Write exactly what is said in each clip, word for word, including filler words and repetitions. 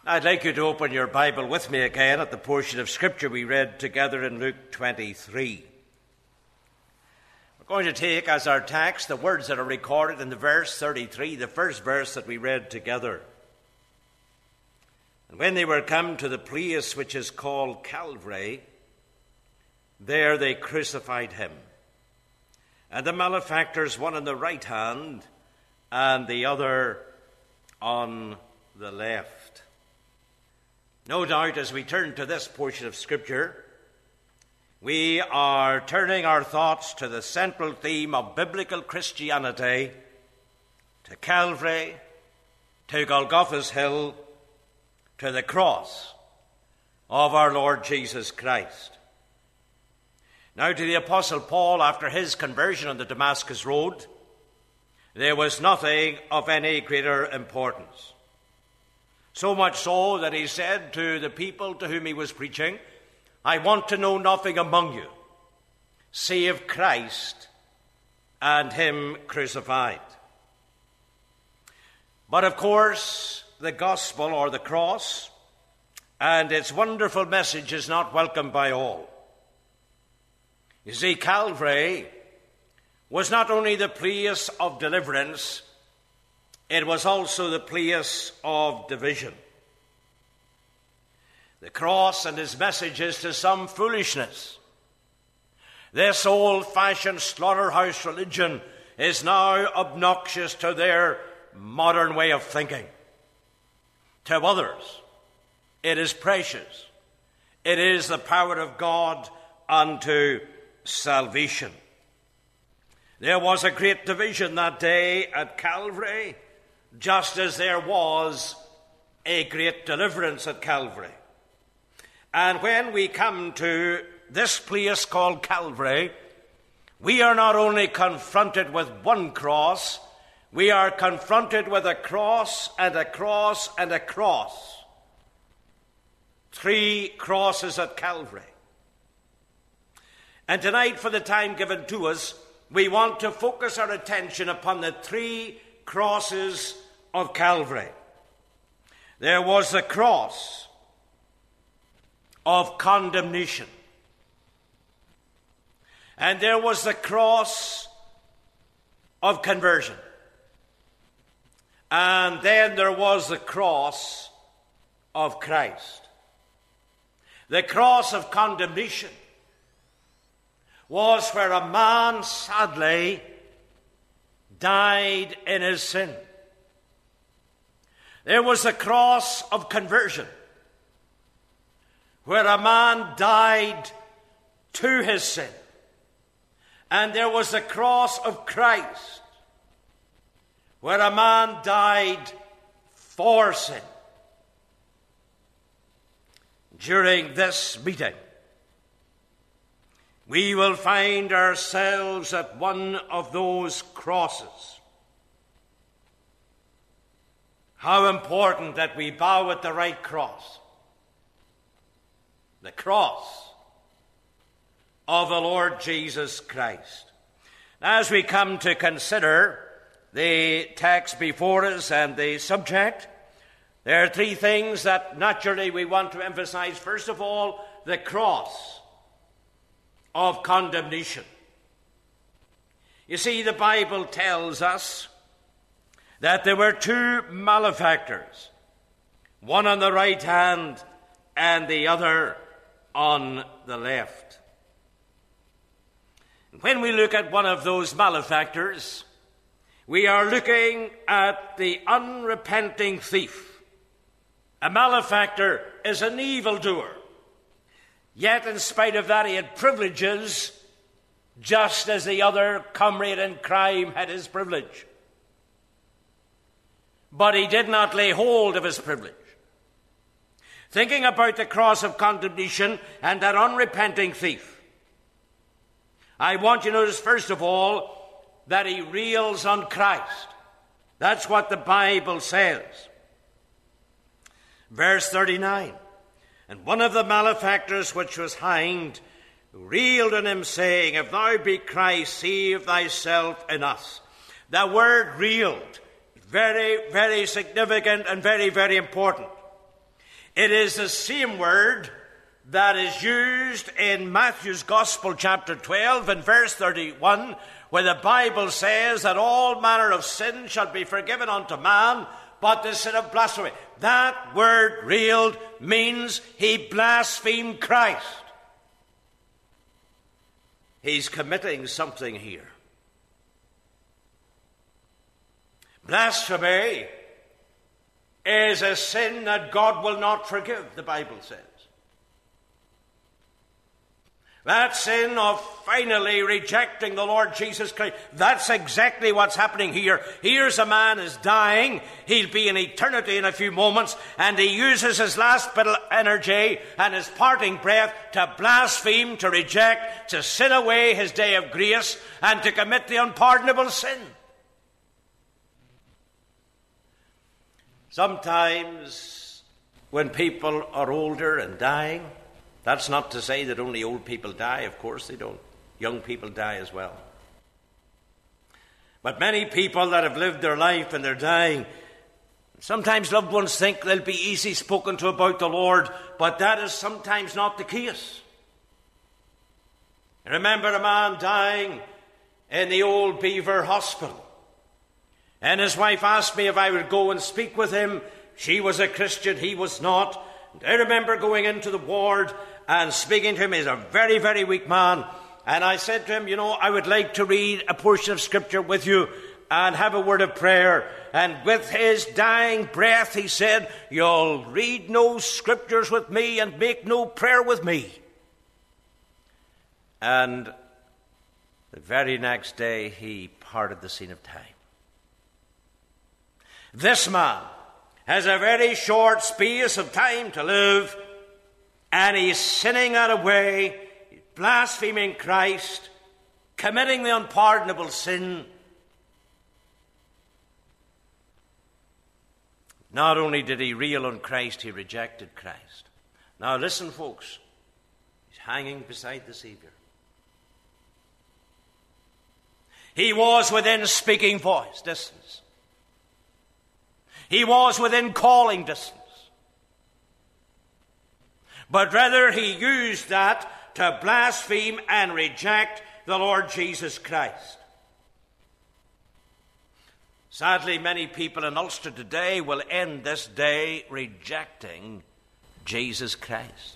I'd like you to open your Bible with me again at the portion of Scripture we read together in Luke twenty-three. We're going to take as our text the words that are recorded in the verse thirty-three, the first verse that we read together. And when they were come to the place which is called Calvary, there they crucified him, and the malefactors, one on the right hand and the other on the left. No doubt, as we turn to this portion of Scripture, we are turning our thoughts to the central theme of biblical Christianity, to Calvary, to Golgotha's Hill, to the cross of our Lord Jesus Christ. Now, to the Apostle Paul, after his conversion on the Damascus Road, there was nothing of any greater importance. So much so that he said to the people to whom he was preaching, I want to know nothing among you, save Christ and him crucified. But of course, the gospel or the cross and its wonderful message is not welcomed by all. You see, Calvary was not only the place of deliverance, it was also the place of division. The cross and his message is to some foolishness. This old-fashioned slaughterhouse religion is now obnoxious to their modern way of thinking. To others, it is precious. It is the power of God unto salvation. There was a great division that day at Calvary, just as there was a great deliverance at Calvary. And when we come to this place called Calvary, we are not only confronted with one cross, we are confronted with a cross and a cross and a cross. Three crosses at Calvary. And tonight, for the time given to us, we want to focus our attention upon the three crosses of Calvary. There was the cross of condemnation, and there was the cross of conversion, and then there was the cross of Christ. The cross of condemnation was where a man sadly died in his sin. There was the cross of conversion, where a man died to his sin. And there was the cross of Christ, where a man died for sin. During this meeting, we will find ourselves at one of those crosses. How important that we bow at the right cross. The cross of the Lord Jesus Christ. As we come to consider the text before us and the subject, there are three things that naturally we want to emphasize. First of all, the cross of condemnation. You see, the Bible tells us that there were two malefactors, one on the right hand and the other on the left. When we look at one of those malefactors, we are looking at the unrepenting thief. A malefactor is an evildoer. Yet, in spite of that, he had privileges, just as the other comrade in crime had his privilege. But he did not lay hold of his privilege. Thinking about the cross of condemnation and that unrepenting thief, I want you to notice, first of all, that he rails on Christ. That's what the Bible says. Verse thirty-nine, and one of the malefactors which was hanged railed on him, saying, If thou be Christ, save thyself and us. The word railed, very, very significant and very, very important. It is the same word that is used in Matthew's Gospel, chapter twelve, and verse thirty-one, where the Bible says that all manner of sin shall be forgiven unto man, but the sin of blasphemy. That word railed means he blasphemed Christ. He's committing something here. Blasphemy is a sin that God will not forgive, the Bible says. That sin of finally rejecting the Lord Jesus Christ, that's exactly what's happening here. Here's a man is dying. He'll be in eternity in a few moments, and he uses his last bit of energy and his parting breath to blaspheme, to reject, to sin away his day of grace, and to commit the unpardonable sin. Sometimes when people are older and dying, that's not to say that only old people die. Of course they don't. Young people die as well. But many people that have lived their life and they're dying, sometimes loved ones think they'll be easy spoken to about the Lord, but that is sometimes not the case. I remember a man dying in the old Beaver Hospital, and his wife asked me if I would go and speak with him. She was a Christian, he was not. And I remember going into the ward and speaking to him. He's a very, very weak man. And I said to him, you know, I would like to read a portion of Scripture with you and have a word of prayer. And with his dying breath, he said, you'll read no Scriptures with me and make no prayer with me. And the very next day, he parted the scene of time. This man has a very short space of time to live, and he's sinning out of way, blaspheming Christ, committing the unpardonable sin. Not only did he rail on Christ, he rejected Christ. Now listen, folks. He's hanging beside the Savior. He was within speaking voice distance. He was within calling distance. But rather he used that to blaspheme and reject the Lord Jesus Christ. Sadly, many people in Ulster today will end this day rejecting Jesus Christ.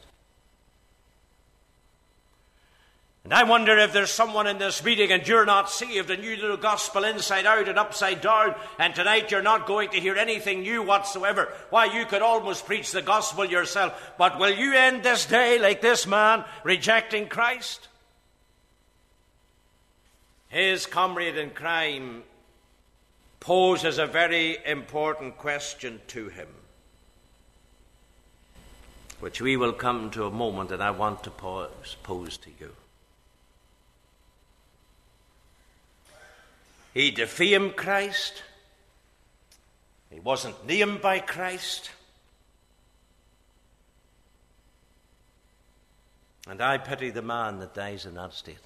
And I wonder if there's someone in this meeting and you're not saved and you know the gospel inside out and upside down, and tonight you're not going to hear anything new whatsoever. Why, you could almost preach the gospel yourself. But will you end this day like this man, rejecting Christ? His comrade in crime poses a very important question to him, which we will come to a moment, and I want to pose, pose to you. He defamed Christ. He wasn't named by Christ. And I pity the man that dies in that state.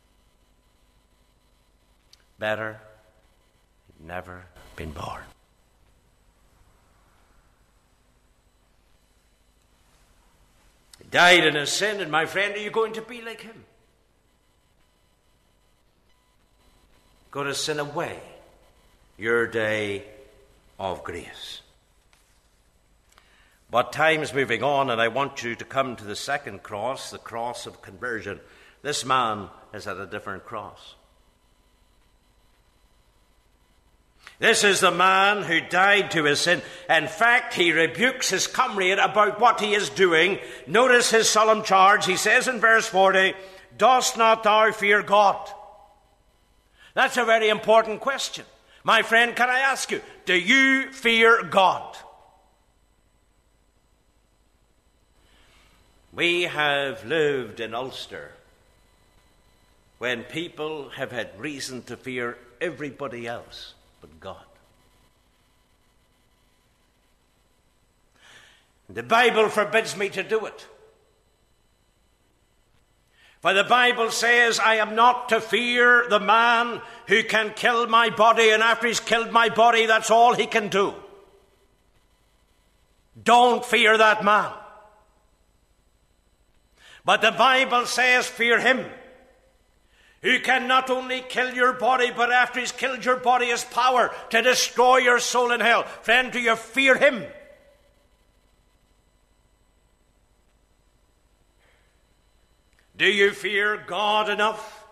Better he'd never been born. He died in his sin, and my friend, are you going to be like him? Going to sin away your day of grace. But time's moving on, and I want you to come to the second cross, the cross of conversion. This man is at a different cross. This is the man who died to his sin. In fact, he rebukes his comrade about what he is doing. Notice his solemn charge. He says in verse forty, "Dost not thou fear God?" That's a very important question. My friend, can I ask you, do you fear God? We have lived in Ulster when people have had reason to fear everybody else but God. The Bible forbids me to do it. For the Bible says, I am not to fear the man who can kill my body, and after he's killed my body, that's all he can do. Don't fear that man. But the Bible says, fear him who can not only kill your body, but after he's killed your body has power to destroy your soul in hell. Friend, do you fear him? Do you fear God enough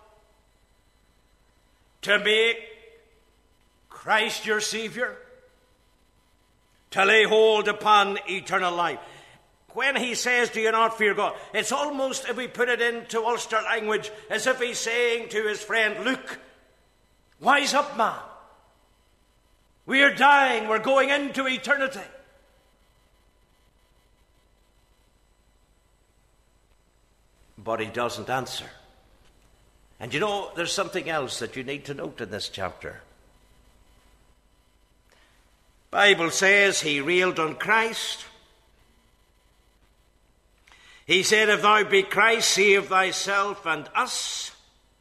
to make Christ your Savior? To lay hold upon eternal life. When he says, do you not fear God? It's almost, if we put it into Ulster language, as if he's saying to his friend, look, wise up, man. We are dying. We're going into eternity. But he doesn't answer. And you know, there's something else that you need to note in this chapter. The Bible says he railed on Christ. He said, if thou be Christ, save thyself and us.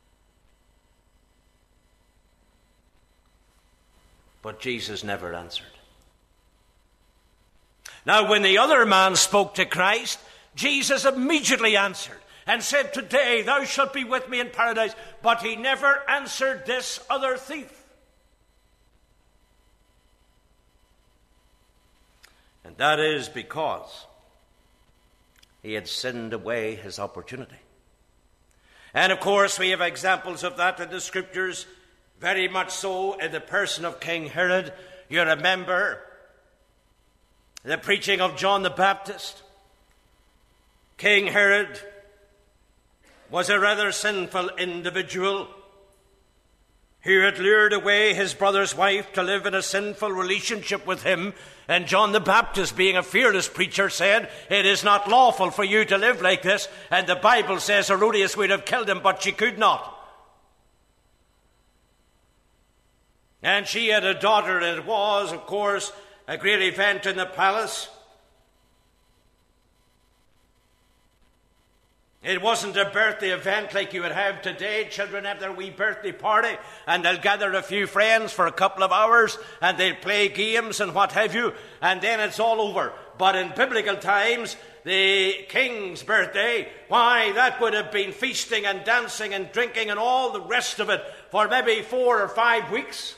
But Jesus never answered. Now, when the other man spoke to Christ, Jesus immediately answered and said, today thou shalt be with me in paradise. But he never answered this other thief. And that is because he had sinned away his opportunity. And of course, we have examples of that in the Scriptures, very much so in the person of King Herod. You remember the preaching of John the Baptist. King Herod was a rather sinful individual who had lured away his brother's wife to live in a sinful relationship with him. And John the Baptist, being a fearless preacher, said, it is not lawful for you to live like this. And the Bible says Herodias would have killed him, but she could not. And she had a daughter, and it was, of course, a great event in the palace. It wasn't a birthday event like you would have today. Children have their wee birthday party and they'll gather a few friends for a couple of hours and they'll play games and what have you, and then it's all over. But in biblical times, the king's birthday, why, that would have been feasting and dancing and drinking and all the rest of it for maybe four or five weeks.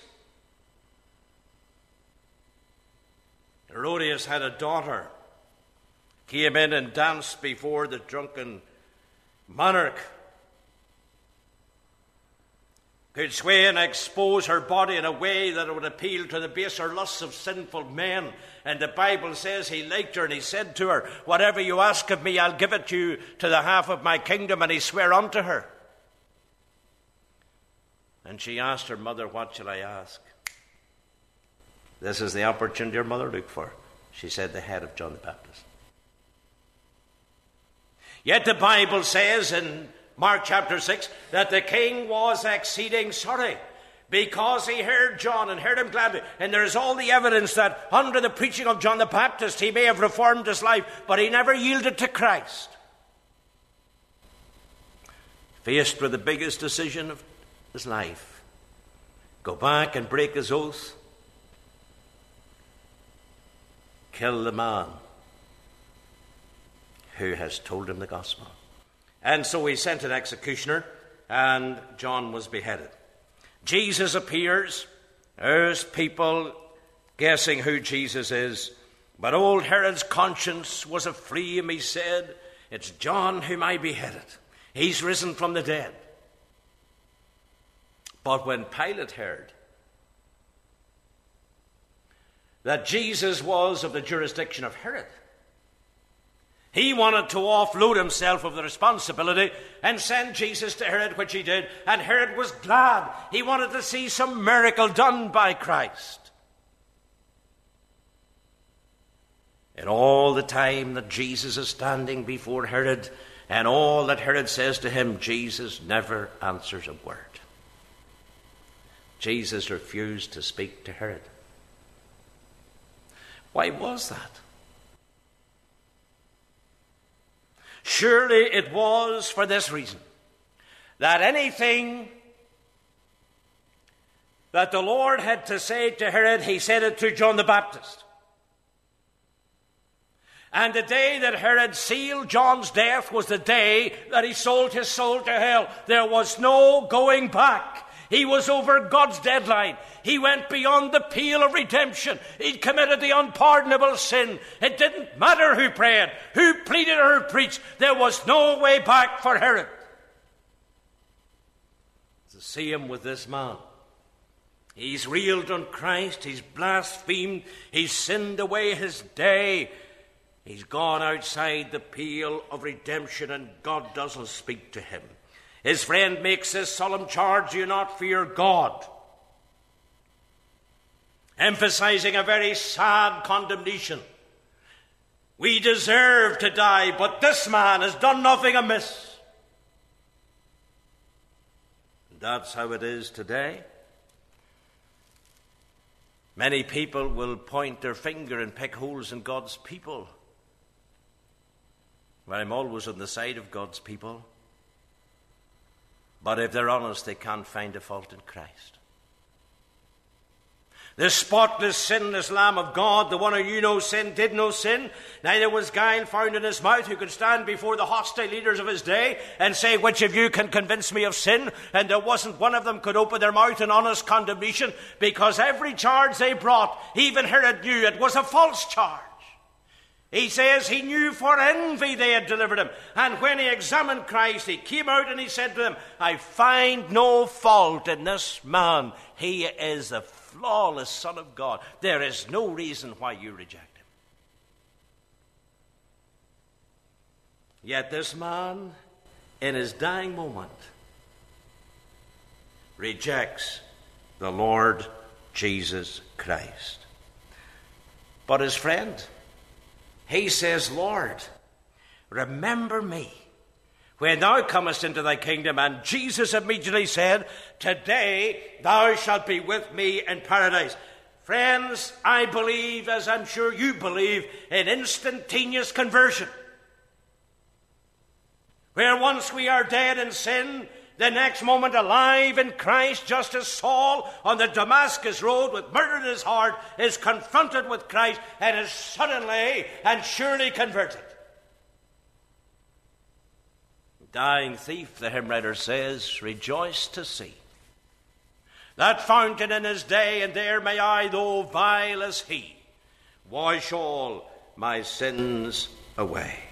Herodias had a daughter, came in and danced before the drunken monarch, could sway and expose her body in a way that it would appeal to the baser lusts of sinful men. And the Bible says he liked her, and he said to her, whatever you ask of me, I'll give it to you to the half of my kingdom. And he swore unto her. And she asked her mother, what shall I ask? This is the opportunity your mother looked for. She said, the head of John the Baptist. Yet the Bible says in Mark chapter six that the king was exceeding sorry because he heard John and heard him gladly. And there is all the evidence that under the preaching of John the Baptist he may have reformed his life, but he never yielded to Christ. Faced with the biggest decision of his life, go back and break his oath, kill the man who has told him the gospel. And so he sent an executioner, and John was beheaded. Jesus appears. There's people guessing who Jesus is. But old Herod's conscience was aflame. He said, it's John whom I beheaded. He's risen from the dead. But when Pilate heard that Jesus was of the jurisdiction of Herod, he wanted to offload himself of the responsibility and send Jesus to Herod, which he did. And Herod was glad. He wanted to see some miracle done by Christ. And all the time that Jesus is standing before Herod, and all that Herod says to him, Jesus never answers a word. Jesus refused to speak to Herod. Why was that? Surely it was for this reason, that anything that the Lord had to say to Herod, he said it to John the Baptist. And the day that Herod sealed John's death was the day that he sold his soul to hell. There was no going back. He was over God's deadline. He went beyond the pale of redemption. He'd committed the unpardonable sin. It didn't matter who prayed, who pleaded or who preached. There was no way back for Herod. To see him with this man. He's railed on Christ. He's blasphemed. He's sinned away his day. He's gone outside the pale of redemption, and God doesn't speak to him. His friend makes this solemn charge, "Do not fear God," emphasizing a very sad condemnation. We deserve to die, but this man has done nothing amiss. And that's how it is today. Many people will point their finger and pick holes in God's people. Well, I'm always on the side of God's people. But if they're honest, they can't find a fault in Christ. The spotless, sinless Lamb of God, the one who knew no sin, did no sin. Neither was guile found in his mouth, who could stand before the hostile leaders of his day and say, "Which of you can convince me of sin?" And there wasn't one of them could open their mouth in honest condemnation, because every charge they brought, even Herod knew it was a false charge. He says he knew for envy they had delivered him. And when he examined Christ, he came out and he said to them, "I find no fault in this man. He is the flawless Son of God. There is no reason why you reject him." Yet this man, in his dying moment, rejects the Lord Jesus Christ. But his friend, he says, "Lord, remember me when thou comest into thy kingdom." And Jesus immediately said, "Today thou shalt be with me in paradise." Friends, I believe, as I'm sure you believe, in instantaneous conversion. Where once we are dead in sin, the next moment alive in Christ, just as Saul on the Damascus road with murder in his heart is confronted with Christ and is suddenly and surely converted. Dying thief, the hymn writer says, "Rejoice to see that fountain in his day, and there may I, though vile as he, wash all my sins away."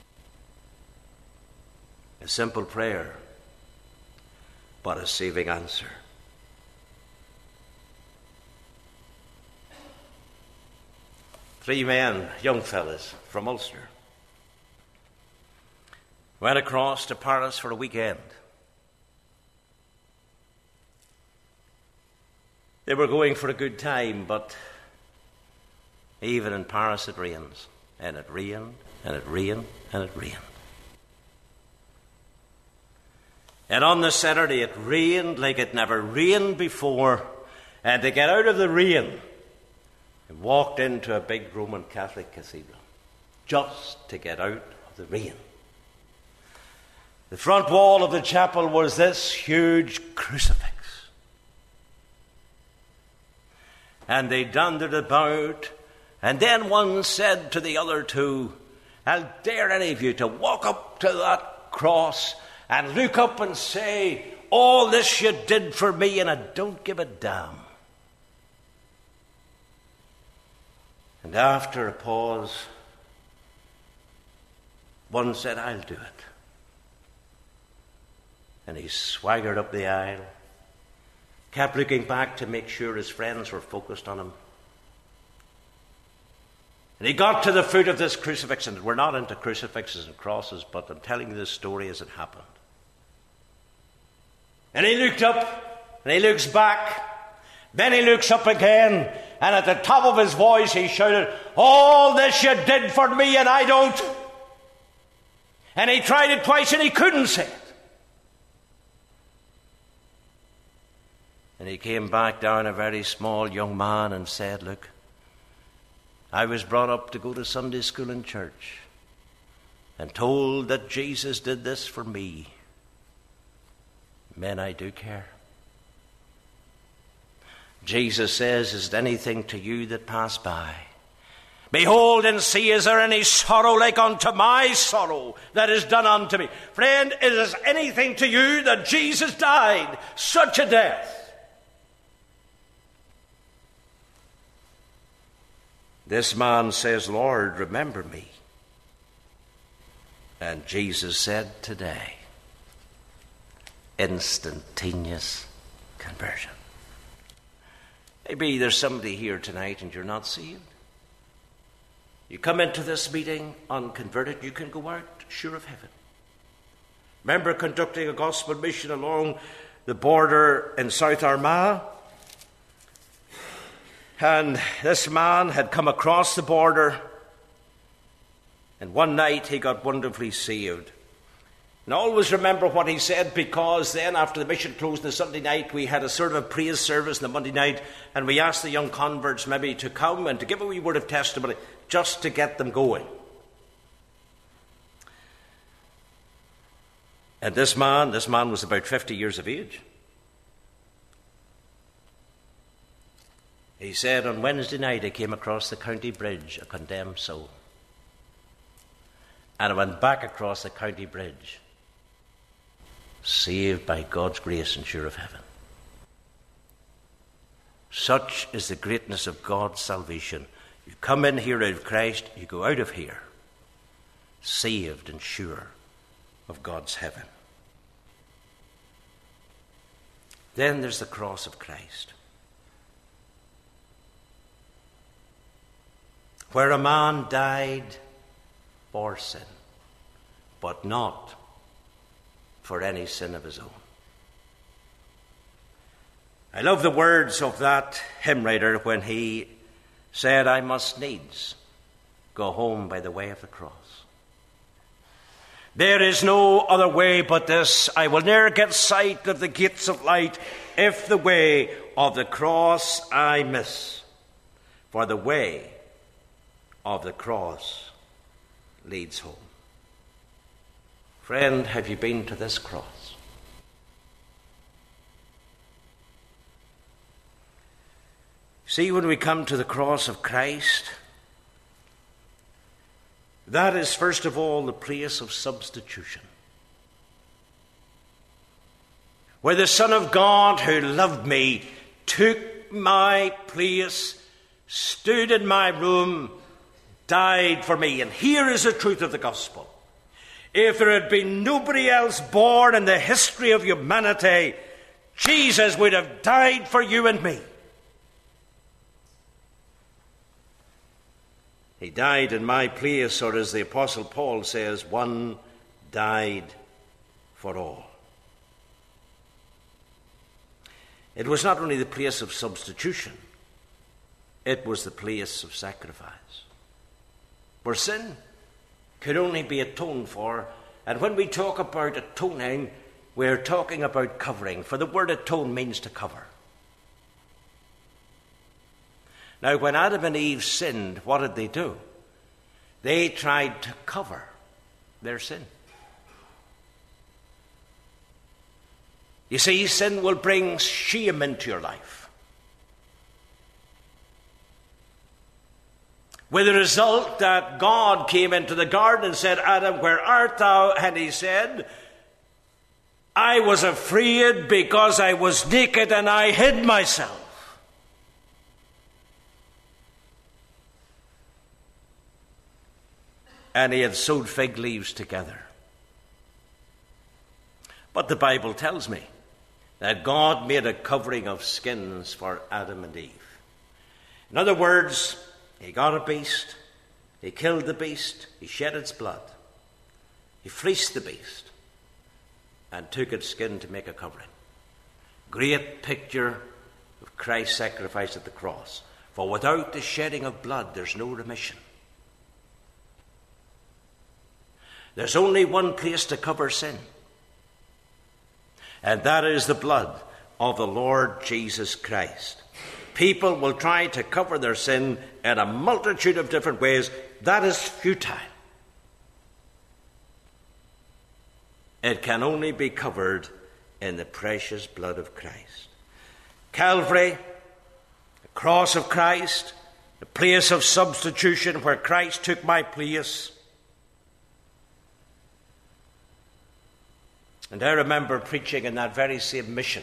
A simple prayer, but a saving answer. Three men, young fellas from Ulster, went across to Paris for a weekend. They were going for a good time, but even in Paris it rains. And it rained, and it rained, and it rained. And on the Saturday it rained like it never rained before. And to get out of the rain, they walked into a big Roman Catholic cathedral just to get out of the rain. The front wall of the chapel was this huge crucifix. And they dandered about, and then one said to the other two, "I'll dare any of you to walk up to that cross and look up and say, 'All this you did for me, and I don't give a damn.'" And after a pause, one said, "I'll do it." And he swaggered up the aisle, kept looking back to make sure his friends were focused on him. And he got to the foot of this crucifix, and we're not into crucifixes and crosses, but I'm telling you this story as it happened. And he looked up, and he looks back, then he looks up again, and at the top of his voice he shouted, "All this you did for me, and I don't." And he tried it twice, and he couldn't say it. And he came back down, a very small young man, and said, "Look, I was brought up to go to Sunday school in church and told that Jesus did this for me. Men, I do care." Jesus says, "Is it anything to you that pass by? Behold and see, is there any sorrow like unto my sorrow that is done unto me? Friend, it is anything to you that Jesus died such a death? This man says, Lord, remember me. And Jesus said, today, instantaneous conversion. Maybe there's somebody here tonight and you're not saved. You come into this meeting unconverted, you can go out sure of heaven. Remember conducting a gospel mission along the border in South Armagh? And this man had come across the border, and one night he got wonderfully saved. And always remember what he said, because then after the mission closed on the Sunday night, we had a sort of a praise service on the Monday night, and we asked the young converts maybe to come and to give a wee word of testimony, just to get them going. And this man, this man was about fifty years of age. He said, on Wednesday night I came across the county bridge, a condemned soul. And I went back across the county bridge, saved by God's grace and sure of heaven. Such is the greatness of God's salvation. You come in here out of Christ, you go out of here, saved and sure of God's heaven. Then there's the cross of Christ, where a man died for sin, but not for any sin of his own. I love the words of that hymn writer when he said, I must needs go home by the way of the cross. There is no other way but this. I will ne'er get sight of the gates of light if the way of the cross I miss. For the way of the cross leads home. Friend, have you been to this cross? See, when we come to the cross of Christ, that is first of all the place of substitution, where the Son of God who loved me took my place, stood in my room, died for me. And here is the truth of the gospel. If there had been nobody else born in the history of humanity, Jesus would have died for you and me. He died in my place, or as the Apostle Paul says, one died for all. It was not only the place of substitution, it was the place of sacrifice, where sin could only be atoned for. And when we talk about atoning, we're talking about covering, for the word atone means to cover. Now, when Adam and Eve sinned, what did they do? They tried to cover their sin. You see, sin will bring shame into your life, with the result that God came into the garden and said, Adam, where art thou? And he said, I was afraid because I was naked and I hid myself. And he had sewed fig leaves together. But the Bible tells me that God made a covering of skins for Adam and Eve. In other words, he got a beast, he killed the beast, he shed its blood, he fleeced the beast, and took its skin to make a covering. Great picture of Christ's sacrifice at the cross. For without the shedding of blood, there's no remission. There's only one place to cover sin, and that is the blood of the Lord Jesus Christ. People will try to cover their sin in a multitude of different ways. That is futile. It can only be covered in the precious blood of Christ. Calvary, the cross of Christ, the place of substitution where Christ took my place. And I remember preaching in that very same mission.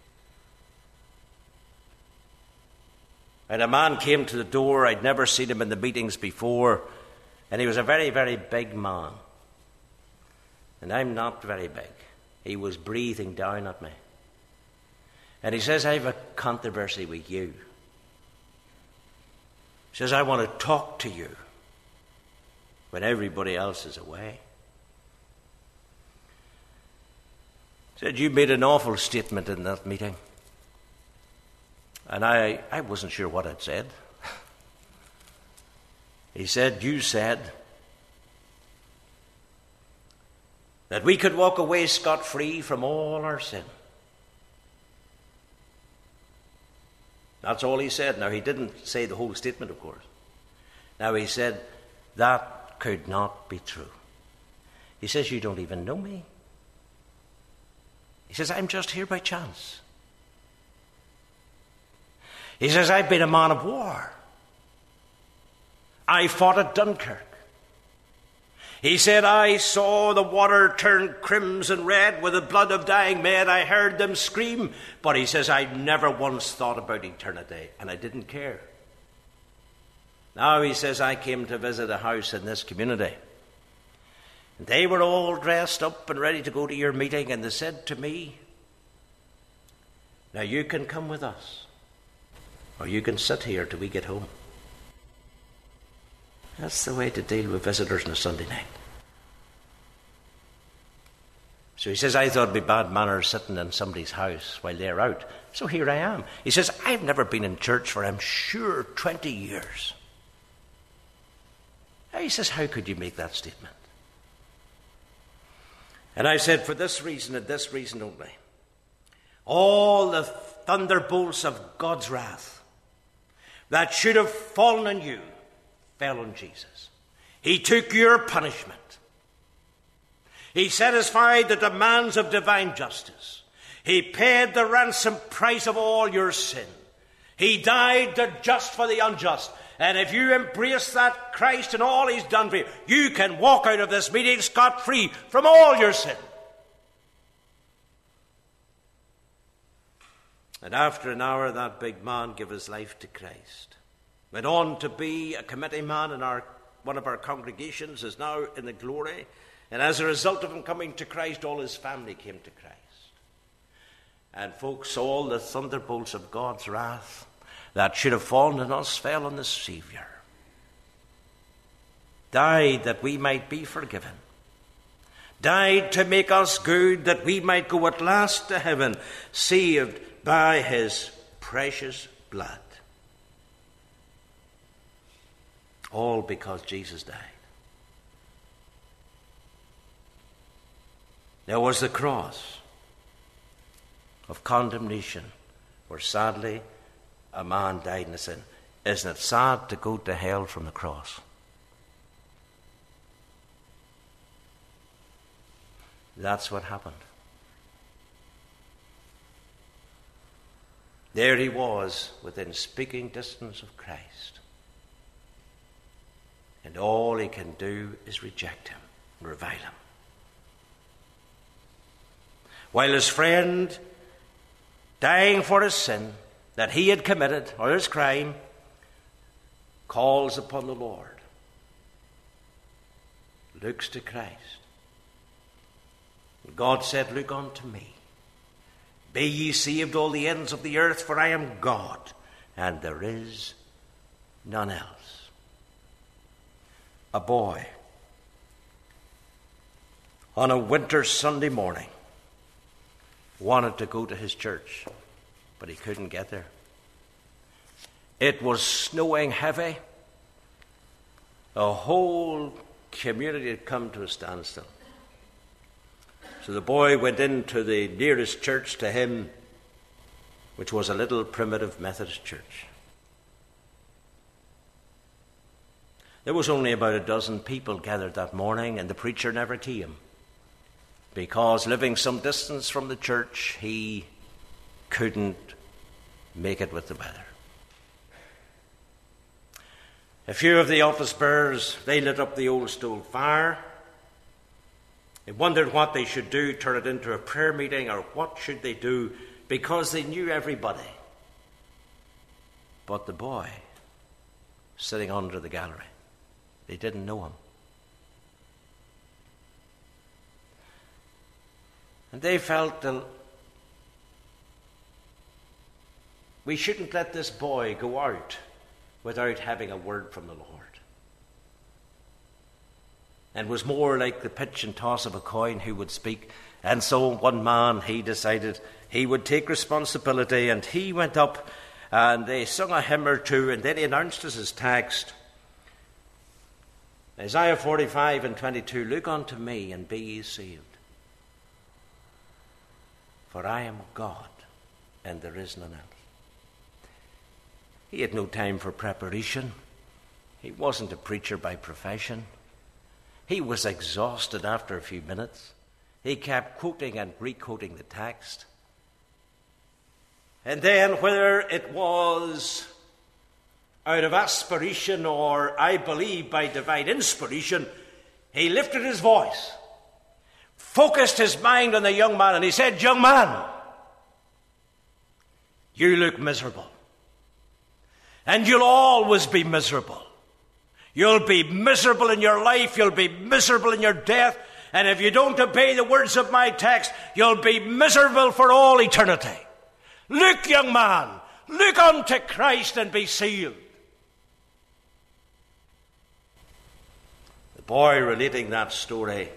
And a man came to the door. I'd never seen him in the meetings before. And he was a very, very big man. And I'm not very big. He was breathing down at me. And he says, I have a controversy with you. He says, I want to talk to you when everybody else is away. He said, you made an awful statement in that meeting. And I, I wasn't sure what I'd said. He said, you said that we could walk away scot-free from all our sin. That's all he said. Now, he didn't say the whole statement, of course. Now, he said, that could not be true. He says, you don't even know me. He says, I'm just here by chance. He says, I've been a man of war. I fought at Dunkirk. He said, I saw the water turn crimson red with the blood of dying men. I heard them scream. But he says, I never once thought about eternity, and I didn't care. Now, he says, I came to visit a house in this community. And they were all dressed up and ready to go to your meeting, and they said to me, now you can come with us, or you can sit here till we get home. That's the way to deal with visitors on a Sunday night. So he says, I thought it'd be bad manners sitting in somebody's house while they're out. So here I am. He says, I've never been in church for, I'm sure, twenty years. He says, how could you make that statement? And I said, for this reason and this reason only. All the thunderbolts of God's wrath that should have fallen on you fell on Jesus. He took your punishment. He satisfied the demands of divine justice. He paid the ransom price of all your sin. He died the just for the unjust. And if you embrace that Christ and all he's done for you, you can walk out of this meeting scot-free from all your sin. And after an hour, that big man gave his life to Christ. Went on to be a committee man in our one of our congregations, is now in the glory. And as a result of him coming to Christ, all his family came to Christ. And folks, all the thunderbolts of God's wrath that should have fallen on us fell on the Savior. Died that we might be forgiven. Died to make us good, that we might go at last to heaven, saved by his precious blood. All because Jesus died. There was the cross of condemnation, where sadly a man died in a sin. Isn't it sad to go to hell from the cross? That's what happened. There he was, within speaking distance of Christ. And all he can do is reject him, revile him. While his friend, dying for his sin that he had committed, or his crime, calls upon the Lord, looks to Christ. And God said, look unto me. Be ye saved all the ends of the earth, for I am God, and there is none else. A boy, on a winter Sunday morning, wanted to go to his church, but he couldn't get there. It was snowing heavy. The whole community had come to a standstill. So the boy went into the nearest church to him, which was a little primitive Methodist church. There was only about a dozen people gathered that morning, and the preacher never came, because living some distance from the church, he couldn't make it with the weather. A few of the office bearers, they lit up the old stove fire. They wondered what they should do, turn it into a prayer meeting, or what should they do, because they knew everybody. But the boy sitting under the gallery, they didn't know him. And they felt that we shouldn't let this boy go out without having a word from the Lord. And it was more like the pitch and toss of a coin who would speak. And so one man, he decided he would take responsibility, and he went up and they sung a hymn or two, and then he announced as his text, Isaiah forty-five and twenty-two, look unto me and be ye saved. For I am God, and there is none else. He had no time for preparation. He wasn't a preacher by profession. He was exhausted after a few minutes. He kept quoting and re-quoting the text. And then, whether it was out of aspiration or, I believe, by divine inspiration, he lifted his voice, focused his mind on the young man, and he said, young man, you look miserable. And you'll always be miserable. You'll be miserable in your life. You'll be miserable in your death. And if you don't obey the words of my text, you'll be miserable for all eternity. Look, young man, look unto Christ and be sealed. The boy relating that story,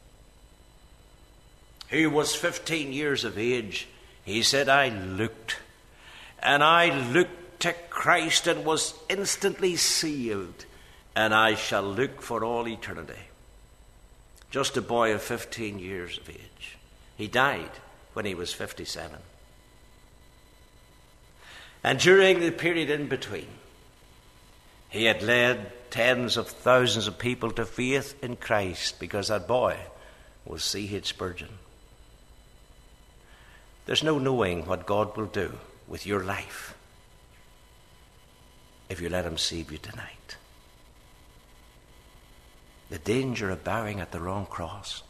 he was fifteen years of age. He said, I looked, and I looked to Christ and was instantly sealed, and I shall look for all eternity. Just a boy of fifteen years of age. He died when he was fifty-seven. And during the period in between, he had led tens of thousands of people to faith in Christ, because that boy was C H Spurgeon. There's no knowing what God will do with your life if you let him save you tonight. The danger of bowing at the wrong cross.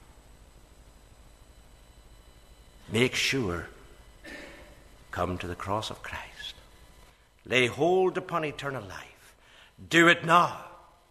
Make sure, come to the cross of Christ. Lay hold upon eternal life. Do it now.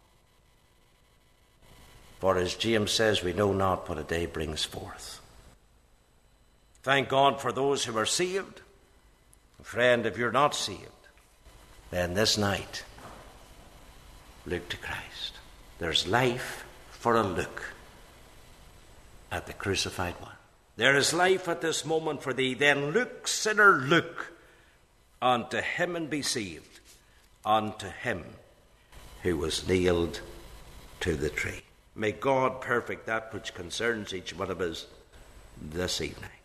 For as James says, we know not what a day brings forth. Thank God for those who are saved. Friend, if you're not saved, then this night, look to Christ. There's life for a look at the crucified one. There is life at this moment for thee. Then look, sinner, look unto him and be saved, unto him who was nailed to the tree. May God perfect that which concerns each one of us this evening.